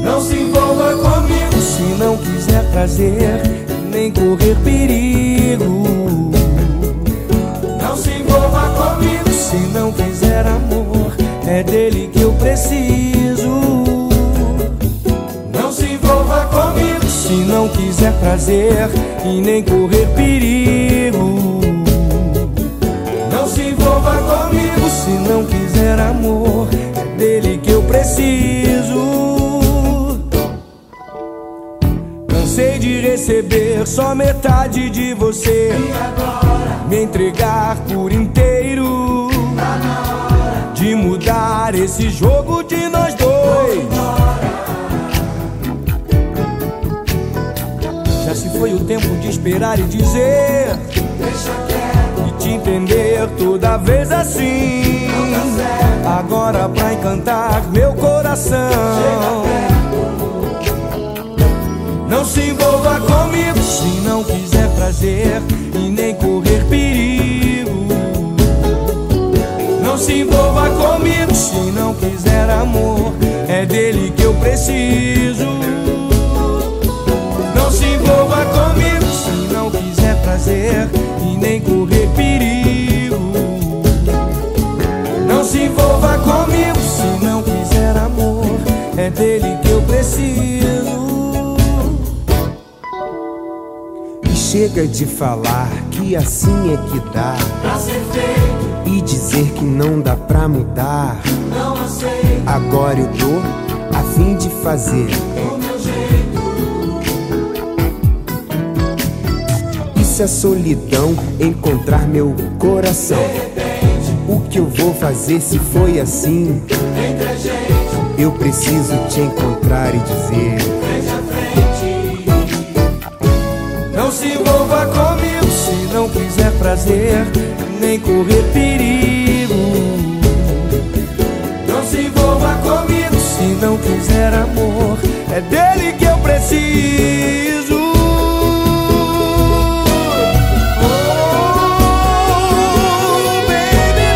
Não se envolva comigo se não quiser prazer nem correr perigo. Não se envolva comigo se não quiser amor, é dele que eu preciso. Não se envolva comigo se não quiser prazer e nem correr perigo. Não se envolva comigo se não quiser amor, é dele que eu preciso. Cansei de receber só metade de você e agora me entregar por inteiro. tá na hora de mudar esse jogo de nós dois. Já se foi o tempo de esperar e dizer deixa quieto e te entender toda vez assim. não tá certo Agora pra encantar meu coração, não se envolva comigo se não quiser prazer e nem correr perigo. Não se envolva comigo se não quiser amor, é dele que eu preciso. Não se envolva comigo se não quiser prazer e nem correr perigo. Não se envolva comigo se não quiser amor, é dele que eu preciso. E chega de falar que assim é que dá, pra ser feito e dizer que não dá pra mudar. não aceito Agora eu tô a fim de fazer o meu jeito. e se a solidão encontrar meu coração, De repente, o que eu vou fazer se foi assim? entre a gente, Eu preciso te encontrar e dizer frente a frente. Não se envolva comigo se não quiser prazer nem correr perigo. Não se envolva comigo Se não quiser amor, é dele que eu preciso. Oh, baby,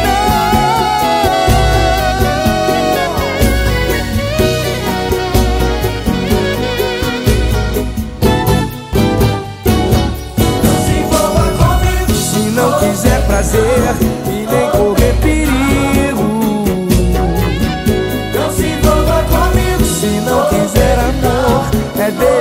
Não se envolva comigo se não quiser prazer e nem correr perigo. Não se envolva comigo Se não quiser amor, é dele